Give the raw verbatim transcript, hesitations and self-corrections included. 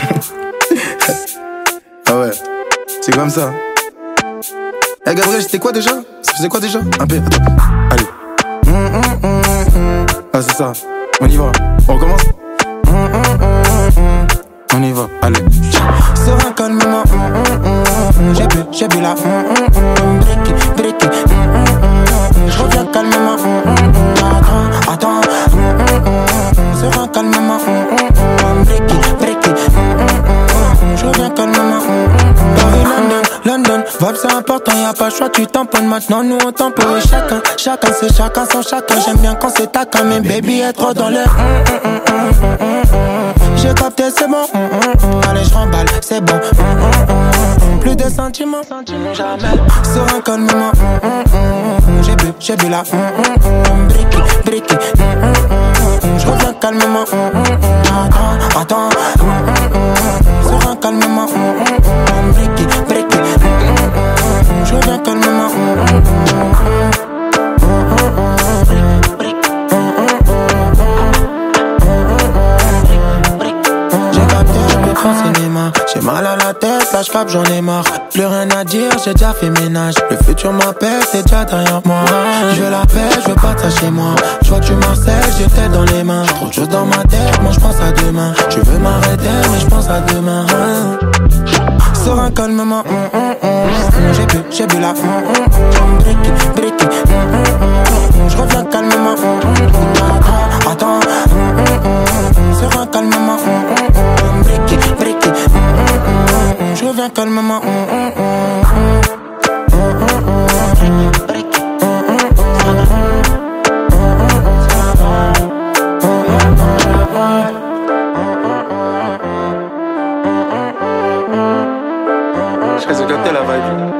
Ah ouais, c'est comme ça. Eh hey, Gabriel, c'était quoi déjà? Ça faisait quoi déjà? Un peu, attends, allez. Mmh, mmh, mmh, mmh. Ah c'est ça, on y va, on recommence. Mmh, mmh, mmh, mmh. On y va, allez. Serein, calme-moi. Mmh, mmh, mmh. J'ai bu, j'ai bu la. Mmh, mmh, mmh. Bricky, bricky. Mmh, mmh, mmh. Je reviens calmement. Mmh, mmh. Attends, attends. Mmh, mmh, mmh. Serein, calme-moi. Mmh, mmh. Bricky, bricky. Mmh, mmh. Je reviens calmement. Paris, London, London. Vibe c'est important, y'a pas le choix, tu tamponnes. Maintenant nous on tamponne. Chacun, chacun c'est chacun son chacun. J'aime bien quand c'est taquin, mais baby est trop dans le. J'ai capté, c'est bon. Allez, je remballe, c'est bon. Plus de sentiments, jamais. Serein, calmement. J'ai bu, j'ai bu la. Bricky, bricky. Je reviens calmement. Attends, attends. Serein, calmement. Bricky, bricky. Je reviens calmement. J'ai mal à la tête, là j'capte, j'en ai marre. Plus rien à dire, j'ai déjà fait ménage. Le futur m'appelle, c'est déjà derrière moi. Je veux la paix, je veux pas de ça chez moi. Je vois que tu m'harcèles, j'ai tête dans les mains. J'ai trop de choses dans ma tête, moi j'pense à demain. Tu veux m'arrêter, mais j'pense à demain. Serein, calmement. J'ai bu, j'ai bu la. Bricky, bricky. Je reviens calmement. Attends, attends. Serein, calmement. Bricky, bricky. Je reviens calmement. Je sais capter la vibe.